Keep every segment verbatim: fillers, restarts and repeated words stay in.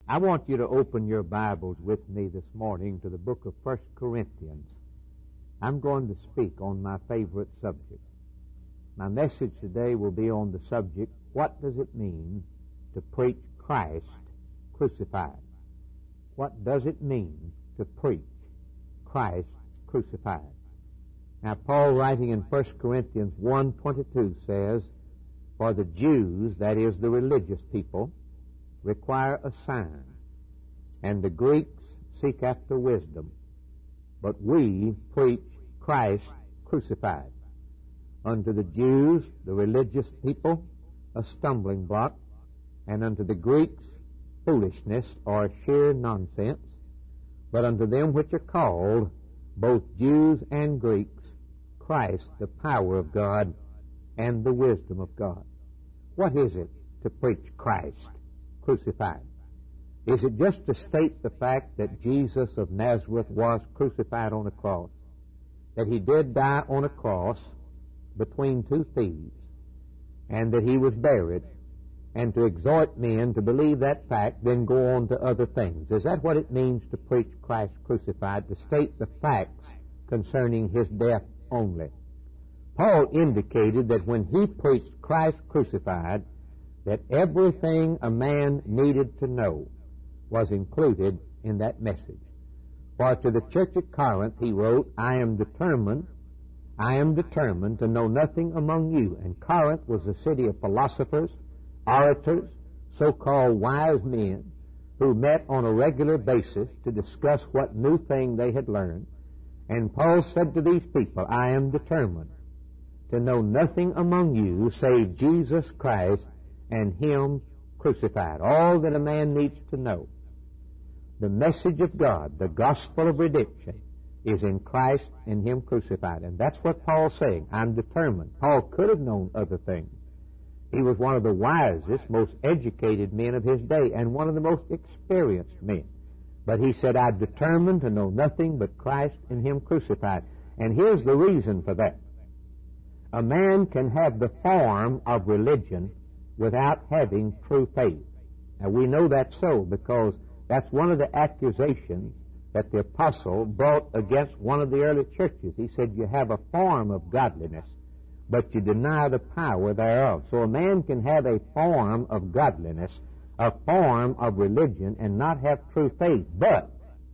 I want you to open your Bibles with me this morning to the book of First Corinthians. I'm going to speak on my favorite subject. My message today will be on the subject, what does it mean to preach Christ crucified? What does it mean to preach Christ crucified? Now, Paul, writing in First Corinthians one twenty-two, says, "For the Jews, that is the religious people, require a sign, and the Greeks seek after wisdom. But we preach Christ crucified. Unto the Jews, the religious people, a stumbling block, and unto the Greeks, foolishness or sheer nonsense. But unto them which are called, both Jews and Greeks, Christ, the power of God and the wisdom of God." What is it to preach Christ crucified? Is it just to state the fact that Jesus of Nazareth was crucified on a cross? That he did die on a cross between two thieves, and that he was buried, and to exhort men to believe that fact, then go on to other things? Is that what it means to preach Christ crucified, to state the facts concerning his death only? Paul indicated that when he preached Christ crucified, that everything a man needed to know was included in that message. For to the church at Corinth he wrote, I am determined, I am determined to know nothing among you. And Corinth was a city of philosophers, orators, so-called wise men, who met on a regular basis to discuss what new thing they had learned. And Paul said to these people, I am determined to know nothing among you save Jesus Christ and him crucified. All that a man needs to know. The message of God, the gospel of redemption, is in Christ and him crucified. And that's what Paul's saying. I'm determined. Paul could have known other things. He was one of the wisest, most educated men of his day, and one of the most experienced men. But he said, I'm determined to know nothing but Christ and him crucified. And here's the reason for that. A man can have the form of religion without having true faith. Now, we know that's so because that's one of the accusations that the apostle brought against one of the early churches. He said, you have a form of godliness, but you deny the power thereof. So a man can have a form of godliness, a form of religion, and not have true faith. But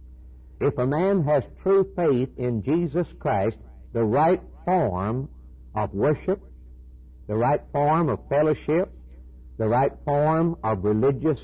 if a man has true faith in Jesus Christ, the right form of worship, the right form of fellowship, the right form of religious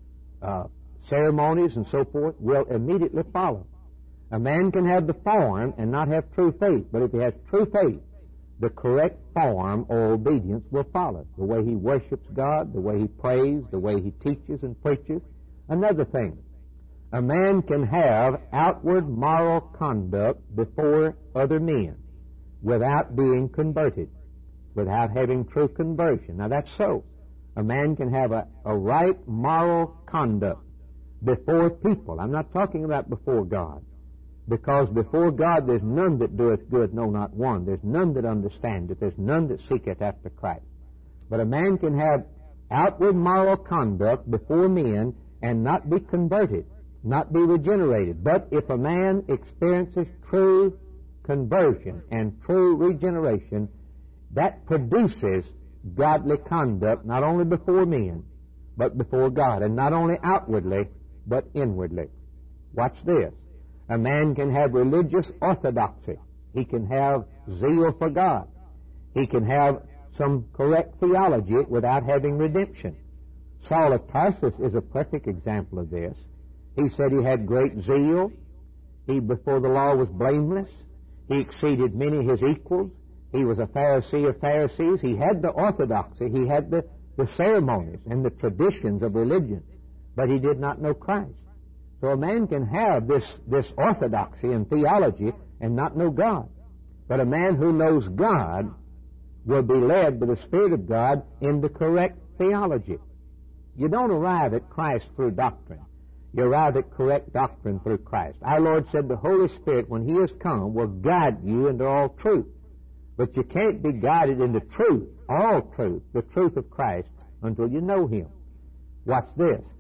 uh, ceremonies and so forth will immediately follow. A man can have the form and not have true faith, but if he has true faith, the correct form or obedience will follow. The way he worships God, the way he prays, the way he teaches and preaches. Another thing, a man can have outward moral conduct before other men without being converted, without having true conversion. Now that's so. A man can have a, a right moral conduct before people. I'm not talking about before God. Because before God there's none that doeth good, no, not one. There's none that understandeth. There's none that seeketh after Christ. But a man can have outward moral conduct before men and not be converted, not be regenerated. But if a man experiences true conversion and true regeneration, that produces godly conduct not only before men, but before God, and not only outwardly, but inwardly. Watch this. A man can have religious orthodoxy. He can have zeal for God. He can have some correct theology without having redemption. Saul of Tarsus is a perfect example of this. He said he had great zeal. He, before the law, was blameless. He exceeded many of his equals. He was a Pharisee of Pharisees. He had the orthodoxy. He had the, the ceremonies and the traditions of religion. But he did not know Christ. So a man can have this, this orthodoxy and theology and not know God. But a man who knows God will be led by the Spirit of God in the correct theology. You don't arrive at Christ through doctrine. You arrive at correct doctrine through Christ. Our Lord said the Holy Spirit, when He has come, will guide you into all truth. But you can't be guided into truth, all truth, the truth of Christ, until you know Him. Watch this.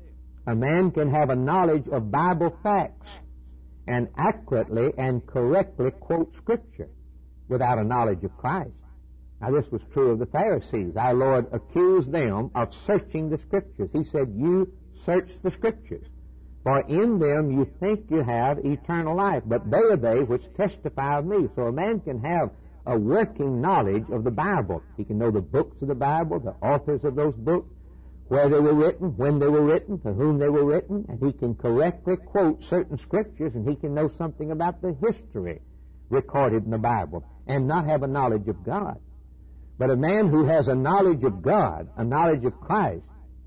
A man can have a knowledge of Bible facts and accurately and correctly quote Scripture without a knowledge of Christ. Now, this was true of the Pharisees. Our Lord accused them of searching the Scriptures. He said, you search the Scriptures, for in them you think you have eternal life, but they are they which testify of me. So a man can have a working knowledge of the Bible. He can know the books of the Bible, the authors of those books, where they were written, when they were written, to whom they were written, and he can correctly quote certain Scriptures, and he can know something about the history recorded in the Bible, and not have a knowledge of God. But a man who has a knowledge of God, a knowledge of Christ,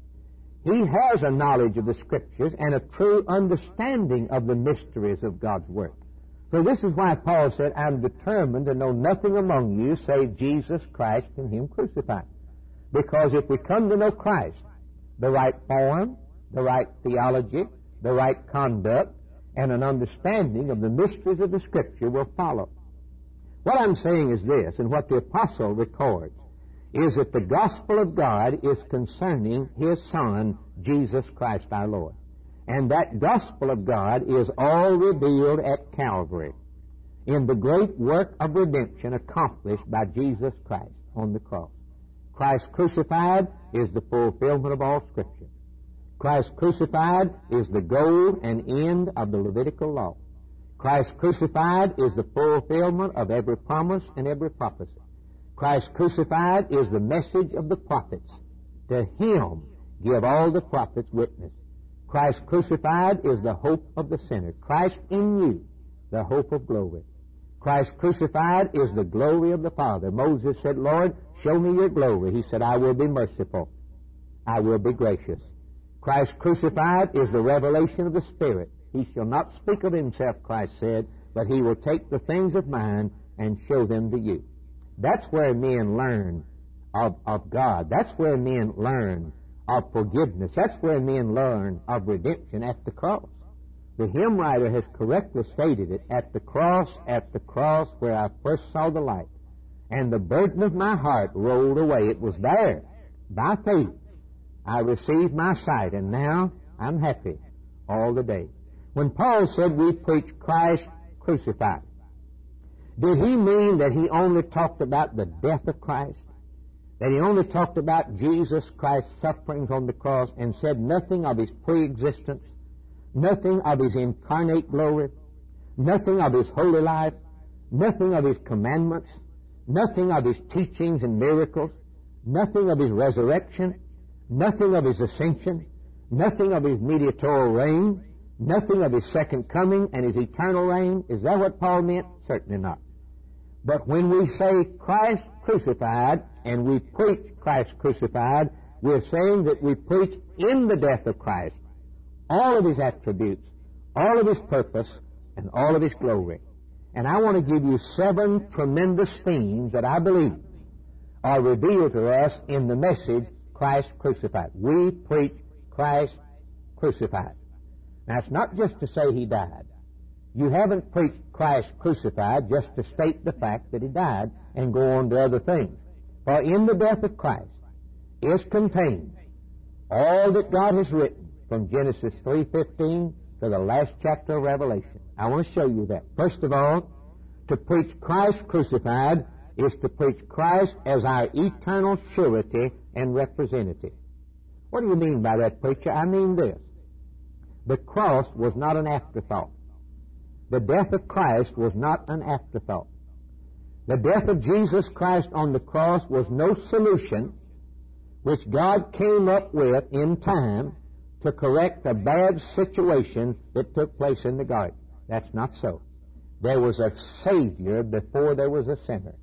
he has a knowledge of the Scriptures and a true understanding of the mysteries of God's Word. So this is why Paul said, I'm determined to know nothing among you save Jesus Christ and Him crucified. Because if we come to know Christ, the right form, the right theology, the right conduct, and an understanding of the mysteries of the Scripture will follow. What I'm saying is this, and what the apostle records, is that the gospel of God is concerning His Son, Jesus Christ our Lord. And that gospel of God is all revealed at Calvary in the great work of redemption accomplished by Jesus Christ on the cross. Christ crucified is the fulfillment of all Scripture. Christ crucified is the goal and end of the Levitical law. Christ crucified is the fulfillment of every promise and every prophecy. Christ crucified is the message of the prophets. To Him give all the prophets witness. Christ crucified is the hope of the sinner. Christ in you, the hope of glory. Christ crucified is the glory of the Father. Moses said, Lord, show me your glory. He said, I will be merciful. I will be gracious. Christ crucified is the revelation of the Spirit. He shall not speak of Himself, Christ said, but He will take the things of mine and show them to you. That's where men learn of, of God. That's where men learn of forgiveness. That's where men learn of redemption, at the cross. The hymn writer has correctly stated it, at the cross, at the cross where I first saw the light, and the burden of my heart rolled away. It was there. By faith, I received my sight, and now I'm happy all the day. When Paul said we preach Christ crucified, did he mean that he only talked about the death of Christ? That he only talked about Jesus Christ's sufferings on the cross and said nothing of His pre-existence, nothing of His incarnate glory, nothing of His holy life, nothing of His commandments, nothing of His teachings and miracles, nothing of His resurrection, nothing of His ascension, nothing of His mediatorial reign, nothing of His second coming and His eternal reign? Is that what Paul meant? Certainly not. But when we say Christ crucified and we preach Christ crucified, we're saying that we preach in the death of Christ all of His attributes, all of His purpose, and all of His glory. And I want to give you seven tremendous themes that I believe are revealed to us in the message Christ crucified. We preach Christ crucified. Now, it's not just to say He died. You haven't preached Christ crucified just to state the fact that He died and go on to other things. For in the death of Christ is contained all that God has written from Genesis three fifteen to the last chapter of Revelation. I want to show you that. First of all, to preach Christ crucified is to preach Christ as our eternal surety and representative. What do you mean by that, preacher? I mean this. The cross was not an afterthought. The death of Christ was not an afterthought. The death of Jesus Christ on the cross was no solution which God came up with in time to correct a bad situation that took place in the garden. That's not so. There was a Savior before there was a sinner.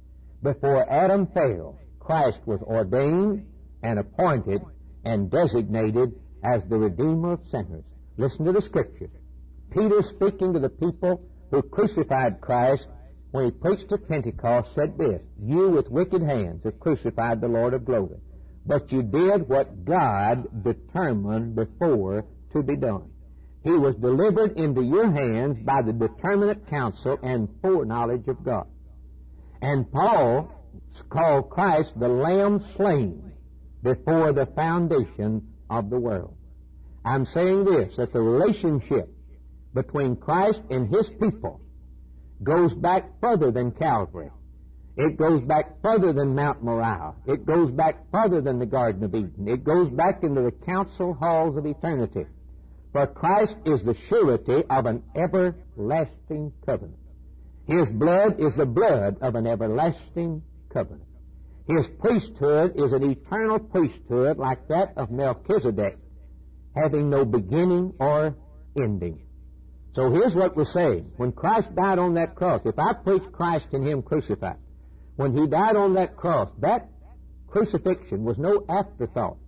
Before Adam fell, Christ was ordained and appointed and designated as the Redeemer of sinners. Listen to the Scriptures. Peter, speaking to the people who crucified Christ when he preached at Pentecost, said this, you with wicked hands have crucified the Lord of glory, but you did what God determined before to be done. He was delivered into your hands by the determinate counsel and foreknowledge of God. And Paul called Christ the Lamb slain before the foundation of the world. I'm saying this, that the relationship between Christ and His people goes back further than Calvary. It goes back further than Mount Moriah. It goes back further than the Garden of Eden. It goes back into the council halls of eternity. For Christ is the surety of an everlasting covenant. His blood is the blood of an everlasting covenant. His priesthood is an eternal priesthood like that of Melchizedek, having no beginning or ending. So here's what we're saying. When Christ died on that cross, if I preach Christ and Him crucified, when He died on that cross, that crucifixion was no afterthought.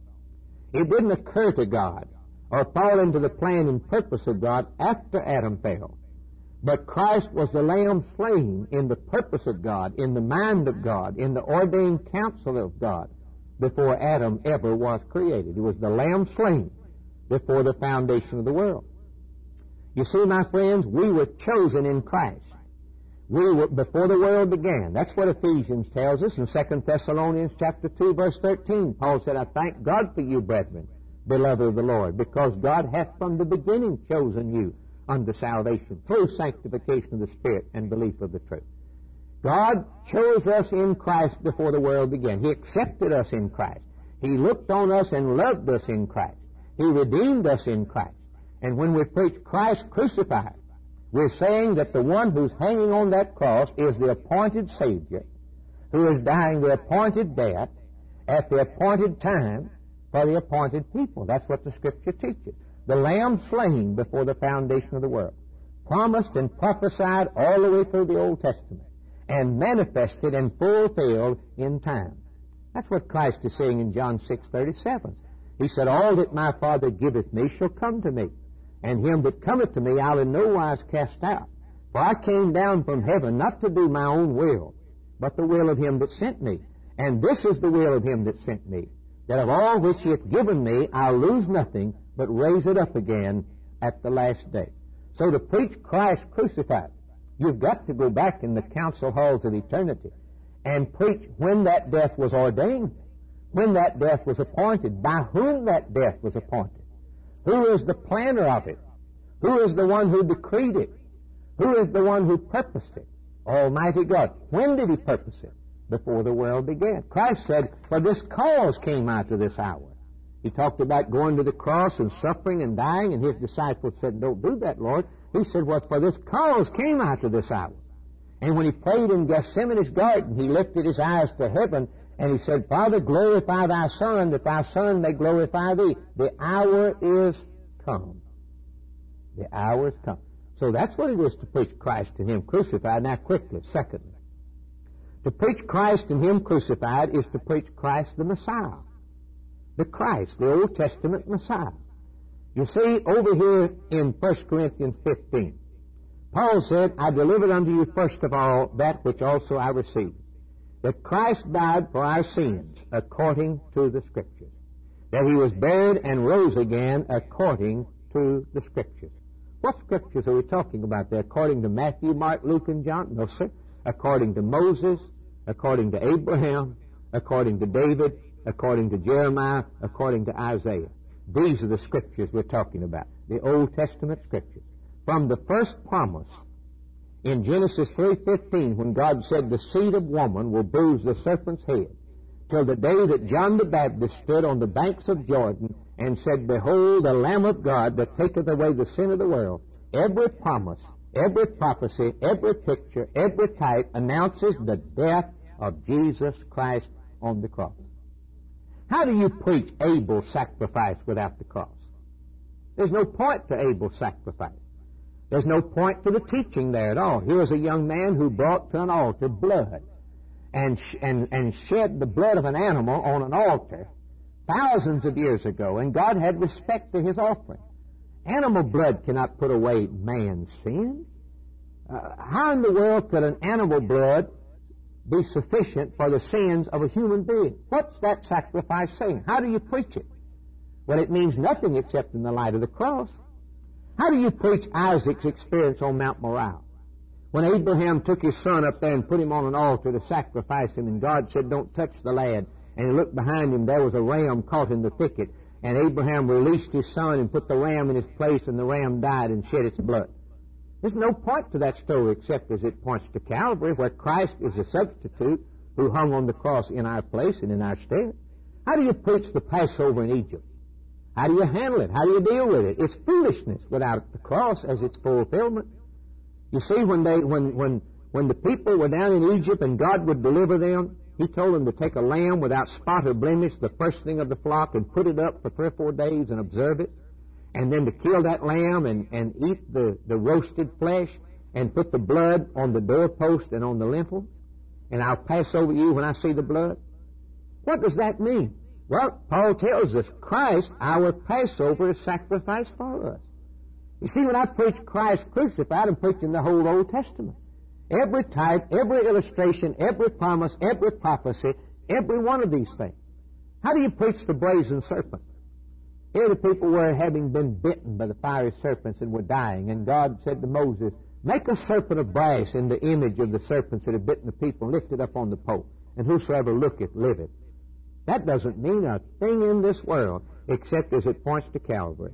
It didn't occur to God or fall into the plan and purpose of God after Adam fell. But Christ was the Lamb slain in the purpose of God, in the mind of God, in the ordained counsel of God, before Adam ever was created. He was the Lamb slain before the foundation of the world. You see, my friends, we were chosen in Christ. We were before the world began. That's what Ephesians tells us in Second Thessalonians chapter two, verse thirteen. Paul said, I thank God for you, brethren, beloved of the Lord, because God hath from the beginning chosen you unto salvation through sanctification of the Spirit and belief of the truth. God chose us in Christ before the world began. He accepted us in Christ. He looked on us and loved us in Christ. He redeemed us in Christ. And when we preach Christ crucified, we're saying that the one who's hanging on that cross is the appointed Savior, who is dying the appointed death at the appointed time for the appointed people. That's what the Scripture teaches. The Lamb slain before the foundation of the world, promised and prophesied all the way through the Old Testament, and manifested and fulfilled in time. That's what Christ is saying in John six thirty-seven. He said, all that my Father giveth me shall come to me, and him that cometh to me I'll in no wise cast out. For I came down from heaven not to do my own will, but the will of him that sent me. And this is the will of him that sent me, that of all which he hath given me I'll lose nothing, but raise it up again at the last day. So to preach Christ crucified, you've got to go back in the council halls of eternity and preach when that death was ordained, when that death was appointed, by whom that death was appointed. Who is the planner of it? Who is the one who decreed it? Who is the one who purposed it? Almighty God. When did He purpose it? Before the world began. Christ said, for this cause came I to this hour. He talked about going to the cross and suffering and dying, and His disciples said, don't do that, Lord. He said, well, for this cause came I to this hour. And when He prayed in Gethsemane's garden, He lifted His eyes to heaven, and He said, Father, glorify Thy Son, that Thy Son may glorify Thee. The hour is come. The hour is come. So that's what it is to preach Christ and Him crucified. Now quickly, secondly, to preach Christ and Him crucified is to preach Christ the Messiah. The Christ, the Old Testament Messiah. You see, over here in First Corinthians fifteen, Paul said, I delivered unto you first of all that which also I received, that Christ died for our sins according to the Scriptures, that He was buried and rose again according to the Scriptures. What Scriptures are we talking about there? According to Matthew, Mark, Luke, and John? No, sir. According to Moses, according to Abraham, according to David, according to Jeremiah, according to Isaiah. These are the Scriptures we're talking about, the Old Testament Scriptures. From the first promise in Genesis three fifteen, when God said the seed of woman will bruise the serpent's head, till the day that John the Baptist stood on the banks of Jordan and said, behold, the Lamb of God that taketh away the sin of the world. Every promise, every prophecy, every picture, every type announces the death of Jesus Christ on the cross. How do you preach Abel's sacrifice without the cross? There's no point to Abel's sacrifice. There's no point to the teaching there at all. Here was a young man who brought to an altar blood and, sh- and, and shed the blood of an animal on an altar thousands of years ago, and God had respect to his offering. Animal blood cannot put away man's sin. Uh, how in the world could an animal blood be sufficient for the sins of a human being? What's that sacrifice saying? How do you preach it? Well, it means nothing except in the light of the cross. How do you preach Isaac's experience on Mount Moriah? When Abraham took his son up there and put him on an altar to sacrifice him, and God said, don't touch the lad, and he looked behind him, there was a ram caught in the thicket, and Abraham released his son and put the ram in his place, and the ram died and shed its blood. There's no point to that story except as it points to Calvary, where Christ is a substitute who hung on the cross in our place and in our stead. How do you preach the Passover in Egypt? How do you handle it? How do you deal with it? It's foolishness without the cross as its fulfillment. You see, when they, when, when, when the people were down in Egypt and God would deliver them, He told them to take a lamb without spot or blemish, the first thing of the flock, and put it up for three or four days and observe it. And then to kill that lamb and, and eat the, the roasted flesh and put the blood on the doorpost and on the lintel. And I'll pass over you when I see the blood. What does that mean? Well, Paul tells us Christ, our Passover, is sacrificed for us. You see, when I preach Christ crucified, I'm preaching the whole Old Testament. Every type, every illustration, every promise, every prophecy, every one of these things. How do you preach the brazen serpent? Here the people were having been bitten by the fiery serpents and were dying, and God said to Moses, make a serpent of brass in the image of the serpents that have bitten the people, and lift it up on the pole, and whosoever looketh liveth. That doesn't mean a thing in this world except as it points to Calvary.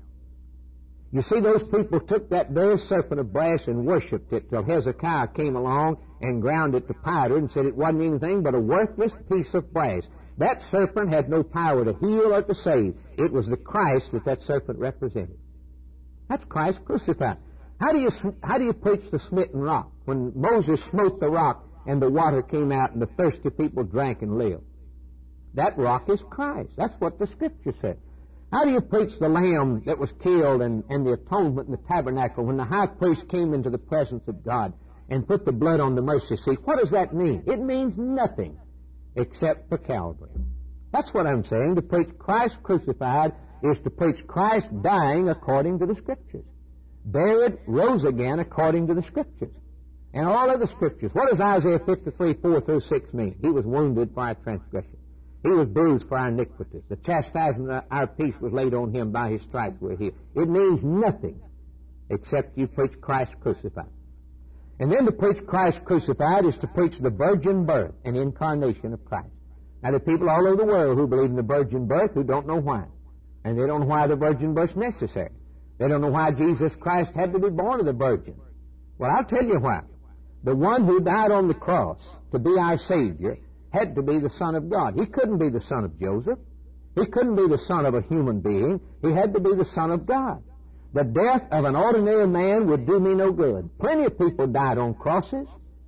You see, those people took that very serpent of brass and worshipped it till Hezekiah came along and ground it to powder and said it wasn't anything but a worthless piece of brass. That serpent had no power to heal or to save. It was the Christ that that serpent represented. That's Christ crucified. How do you, how do you preach the smitten rock? When Moses smote the rock and the water came out and the thirsty people drank and lived. That rock is Christ. That's what the Scripture said. How do you preach the lamb that was killed and, and the atonement in the tabernacle when the high priest came into the presence of God and put the blood on the mercy seat? What does that mean? It means nothing except for Calvary. That's what I'm saying. To preach Christ crucified is to preach Christ dying according to the Scriptures. Buried, rose again according to the Scriptures. And all of the Scriptures. What does Isaiah fifty-three, four through six mean? He was wounded for our transgression. He was bruised for our iniquities. The chastisement of our peace was laid on Him. By His stripes we're healed. It means nothing except you preach Christ crucified. And then to preach Christ crucified is to preach the virgin birth and incarnation of Christ. Now, there are people all over the world who believe in the virgin birth who don't know why. And they don't know why the virgin birth is necessary. They don't know why Jesus Christ had to be born of the virgin. Well, I'll tell you why. The one who died on the cross to be our Savior had to be the Son of God. He couldn't be the son of Joseph. He couldn't be the son of a human being. He had to be the Son of God. The death of an ordinary man would do me no good. Plenty of people died on crosses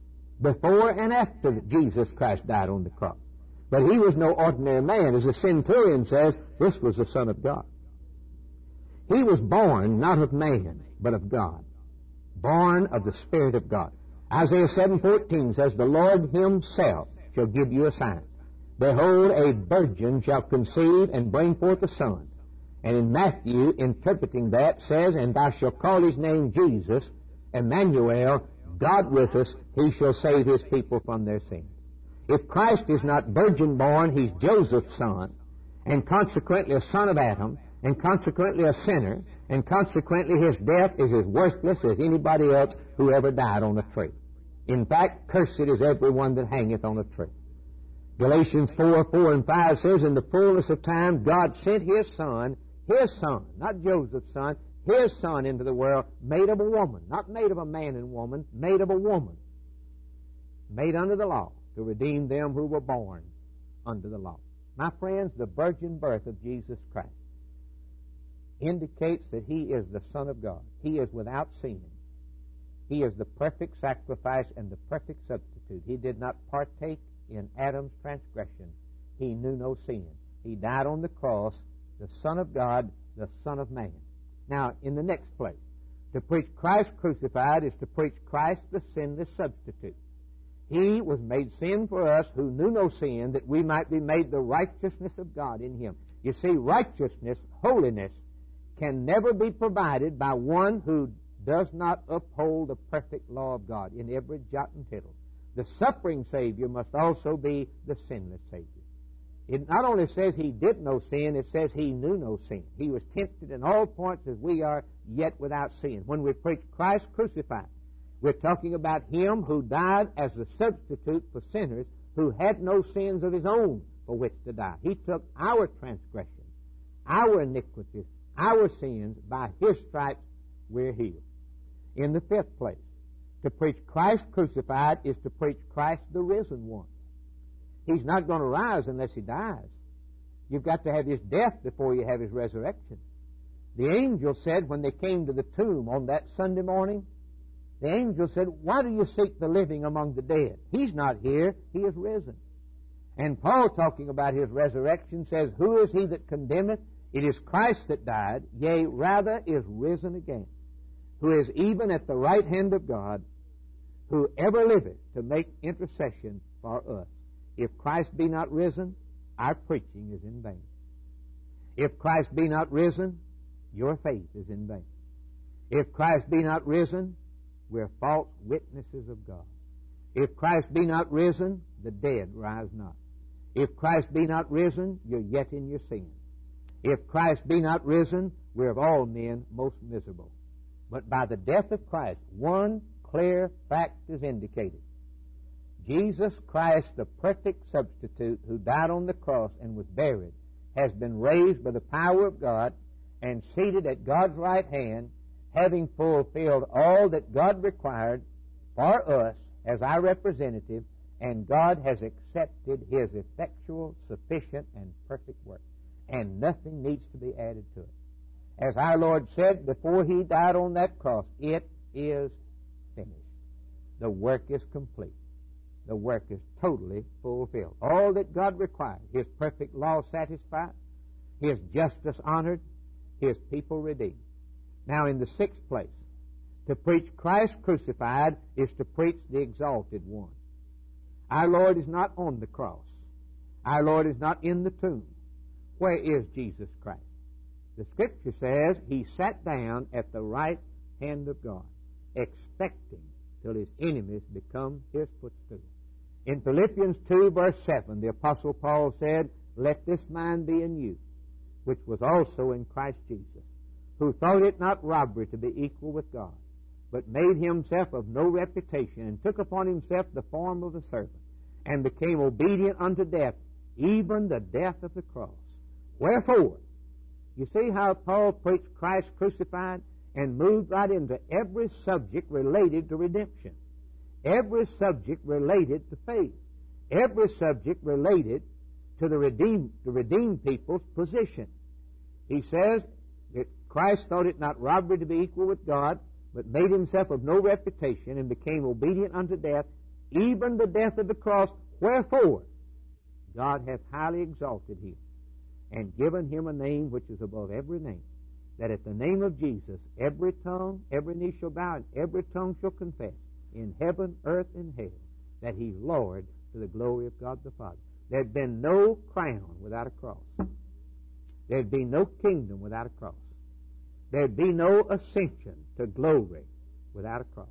before and after Jesus Christ died on the cross. But He was no ordinary man. As the centurion says, this was the Son of God. He was born not of man, but of God. Born of the Spirit of God. Isaiah seven fourteen says, the Lord Himself shall give you a sign. Behold, a virgin shall conceive and bring forth a son. And in Matthew, interpreting that, says, and thou shalt call His name Jesus, Emmanuel, God with us. He shall save His people from their sins. If Christ is not virgin born, He's Joseph's son, and consequently a son of Adam, and consequently a sinner, and consequently His death is as worthless as anybody else who ever died on a tree. In fact, cursed is everyone that hangeth on a tree. Galatians four, four and five says, in the fullness of time, God sent His Son, His Son, not Joseph's son, His Son into the world, made of a woman, not made of a man and woman, made of a woman, made under the law, to redeem them who were born under the law. My friends, the virgin birth of Jesus Christ indicates that He is the Son of God. He is without sin. He is the perfect sacrifice and the perfect substitute. He did not partake in Adam's transgression. He knew no sin. He died on the cross, the Son of God, the Son of Man. Now, in the next place, to preach Christ crucified is to preach Christ the sinless substitute. He was made sin for us who knew no sin, that we might be made the righteousness of God in Him. You see, righteousness, holiness, can never be provided by one who does not uphold the perfect law of God in every jot and tittle. The suffering Savior must also be the sinless Savior. It not only says He did no sin, it says He knew no sin. He was tempted in all points as we are, yet without sin. When we preach Christ crucified, we're talking about Him who died as the substitute for sinners who had no sins of His own for which to die. He took our transgression, our iniquities, our sins. By His stripes we're healed. In the fifth place, to preach Christ crucified is to preach Christ the risen one. He's not going to rise unless He dies. You've got to have His death before you have His resurrection. The angel said when they came to the tomb on that Sunday morning, the angel said, "Why do you seek the living among the dead? He's not here. He is risen." And Paul, talking about His resurrection, says, "Who is he that condemneth? It is Christ that died, yea, rather is risen again, who is even at the right hand of God, who ever liveth to make intercession for us." If Christ be not risen, our preaching is in vain. If Christ be not risen, your faith is in vain. If Christ be not risen, we're false witnesses of God. If Christ be not risen, the dead rise not. If Christ be not risen, you're yet in your sin. If Christ be not risen, we're of all men most miserable. But by the death of Christ, one clear fact is indicated. Jesus Christ, the perfect substitute who died on the cross and was buried, has been raised by the power of God and seated at God's right hand, having fulfilled all that God required for us as our representative, and God has accepted His effectual, sufficient, and perfect work. And nothing needs to be added to it. As our Lord said before He died on that cross, it is finished. The work is complete. The work is totally fulfilled. All that God required, His perfect law satisfied, His justice honored, His people redeemed. Now in the sixth place, to preach Christ crucified is to preach the exalted one. Our Lord is not on the cross. Our Lord is not in the tomb. Where is Jesus Christ? The Scripture says He sat down at the right hand of God, expecting till His enemies become His footstool. In Philippians two, verse seven, the Apostle Paul said, "Let this mind be in you, which was also in Christ Jesus, who thought it not robbery to be equal with God, but made Himself of no reputation, and took upon Himself the form of a servant, and became obedient unto death, even the death of the cross. Wherefore," you see how Paul preached Christ crucified and moved right into every subject related to redemption, every subject related to faith, every subject related to the redeemed, the redeemed people's position. He says that Christ thought it not robbery to be equal with God, but made Himself of no reputation, and became obedient unto death, even the death of the cross. Wherefore, God hath highly exalted Him, and given Him a name which is above every name, that at the name of Jesus every tongue, every knee shall bow, and every tongue shall confess, in heaven, earth, and hell, that He's Lord, to the glory of God the Father. There'd been no crown without a cross. There'd be no kingdom without a cross. There'd be no ascension to glory without a cross.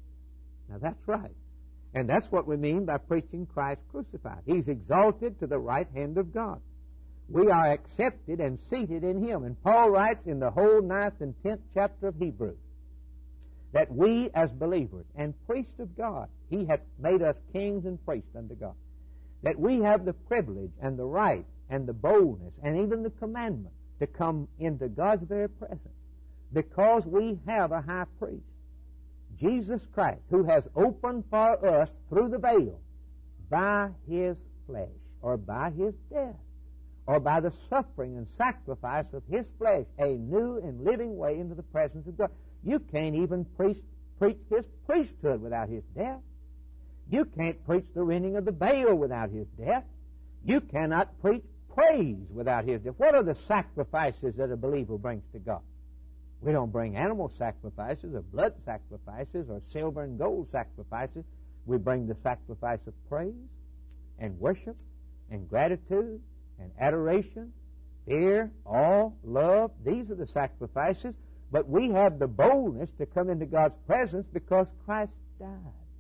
Now that's right. And that's what we mean by preaching Christ crucified. He's exalted to the right hand of God. We are accepted and seated in Him. And Paul writes in the whole ninth and tenth chapter of Hebrews that we as believers and priests of God, He hath made us kings and priests unto God, that we have the privilege and the right and the boldness and even the commandment to come into God's very presence, because we have a high priest, Jesus Christ, who has opened for us through the veil by His flesh, or by His death, or by the suffering and sacrifice of His flesh, a new and living way into the presence of God. You can't even preach, preach His priesthood without His death. You can't preach the rending of the veil without His death. You cannot preach praise without His death. What are the sacrifices that a believer brings to God? We don't bring animal sacrifices or blood sacrifices or silver and gold sacrifices. We bring the sacrifice of praise and worship and gratitude and adoration, fear, awe, love. These are the sacrifices. But we have the boldness to come into God's presence because Christ died.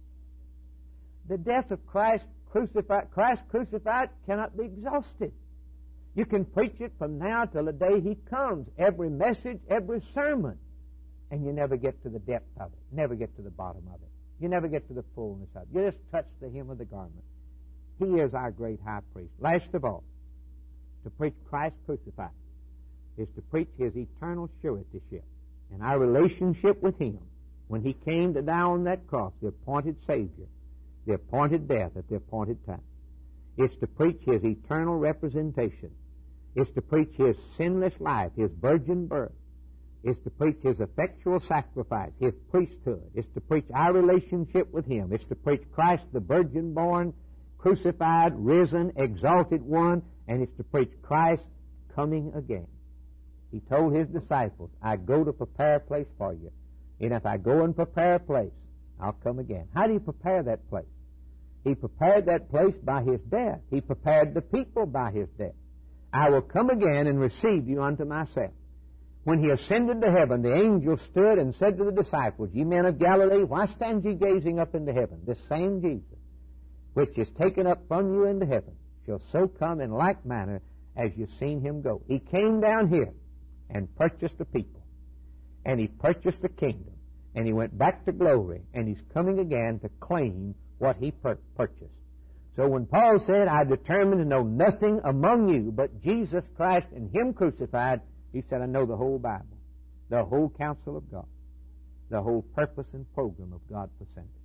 The death of Christ crucified, Christ crucified cannot be exhausted. You can preach it from now till the day He comes, every message, every sermon, and you never get to the depth of it, never get to the bottom of it. You never get to the fullness of it. You just touch the hem of the garment. He is our great high priest. Last of all, to preach Christ crucified is to preach His eternal suretyship and our relationship with Him when He came to die on that cross, the appointed Savior, the appointed death at the appointed time. It's to preach His eternal representation. It's to preach His sinless life, His virgin birth. It's to preach His effectual sacrifice, His priesthood. It's to preach our relationship with Him. It's to preach Christ, the virgin born, crucified, risen, exalted one, and it's to preach Christ coming again. He told His disciples, I go to prepare a place for you. And if I go and prepare a place, I'll come again. How do you prepare that place? He prepared that place by His death. He prepared the people by His death. I will come again and receive you unto myself. When He ascended to heaven, the angel stood and said to the disciples, Ye men of Galilee, why stand ye gazing up into heaven? This same Jesus, which is taken up from you into heaven, shall so come in like manner as you've seen Him go. He came down here and purchased a people, and He purchased a kingdom, and He went back to glory, and He's coming again to claim what He pur- purchased. So when Paul said, I determined to know nothing among you but Jesus Christ and Him crucified, he said, I know the whole Bible, the whole counsel of God, the whole purpose and program of God for centuries.